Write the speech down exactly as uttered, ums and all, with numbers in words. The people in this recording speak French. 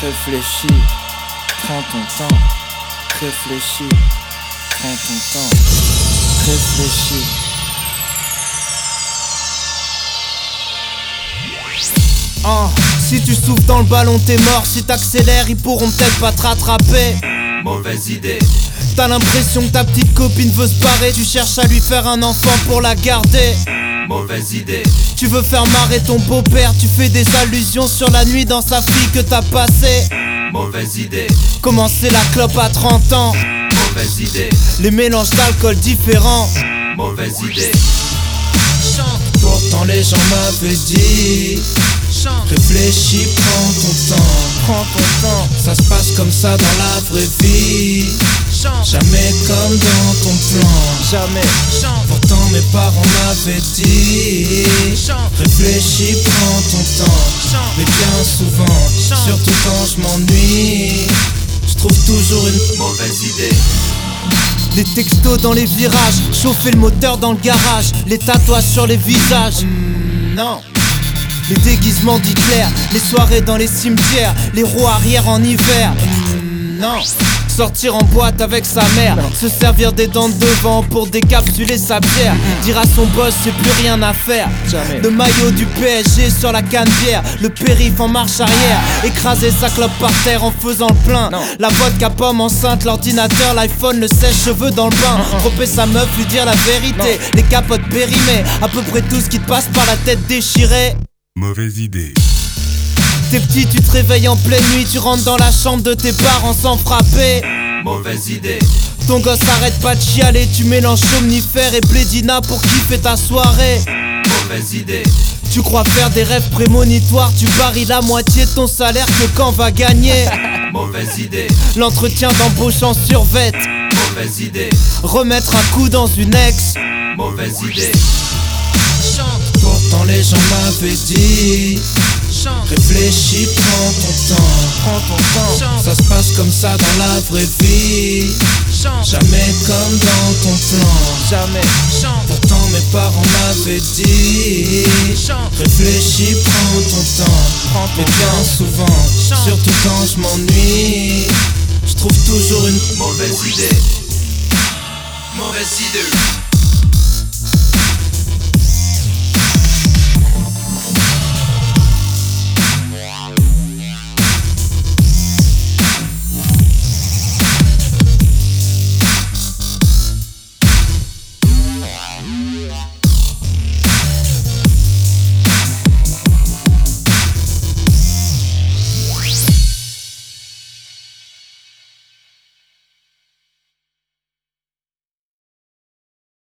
Réfléchis, prends ton temps. Réfléchis, prends ton temps. Réfléchis. Oh, si tu souffles dans le ballon t'es mort. Si t'accélères ils pourront peut-être pas te rattraper. Mauvaise idée. T'as l'impression que ta petite copine veut se barrer. Tu cherches à lui faire un enfant pour la garder. Mauvaise idée. Tu veux faire marrer ton beau-père. Tu fais des allusions sur la nuit dans sa fille que t'as passée. Mauvaise idée. Commencer la clope à trente ans. Mauvaise idée. Les mélanges d'alcool différents. Mauvaise idée. Pourtant les gens m'avaient dit réfléchis, prends ton temps. Prends ton temps. Ça se passe comme ça dans la vraie vie. Jamais comme dans ton plan. Jamais. Pourtant mes parents m'avaient dit réfléchis, prends ton temps. Mais bien souvent, surtout quand je m'ennuie, je trouve toujours une mauvaise idée. Les textos dans les virages, chauffer le moteur dans le garage, les tatouages sur les visages. Mmh, non. Les déguisements d'Hitler, les soirées dans les cimetières, les roues arrière en hiver. Mmh, non. Sortir en boîte avec sa mère, non. Se servir des dents de devant pour décapsuler sa bière. Dire à son boss c'est plus rien à faire. Jamais. Le maillot du P S G sur la canne-bière, le périph' en marche arrière, écraser sa clope par terre en faisant le plein. Non. La vodka pomme enceinte, l'ordinateur, l'iPhone, le sèche-cheveux dans le bain. Tromper sa meuf, lui dire la vérité. Non. Les capotes périmées, à peu près tout ce qui te passe par la tête déchirée. Mauvaise idée. T'es petit, tu te réveilles en pleine nuit, tu rentres dans la chambre de tes parents sans frapper. Mauvaise idée. Ton gosse arrête pas de chialer, tu mélanges somnifère et blédina pour kiffer ta soirée. Mauvaise idée. Tu crois faire des rêves prémonitoires, tu varies la moitié de ton salaire que quand va gagner. Mauvaise idée. L'entretien d'embauche en survêt. Mauvaise idée. Remettre un coup dans une ex. Mauvaise idée. Pourtant les gens m'avaient dit réfléchis, prends ton temps. Prends ton temps. Ça se passe comme ça dans la vraie vie. Jamais comme dans ton plan. Jamais. Pourtant mes parents m'avaient dit réfléchis, prends ton temps. Prends ton Mais bien souvent, surtout quand je m'ennuie, je trouve toujours une mauvaise idée. Mauvaise idée.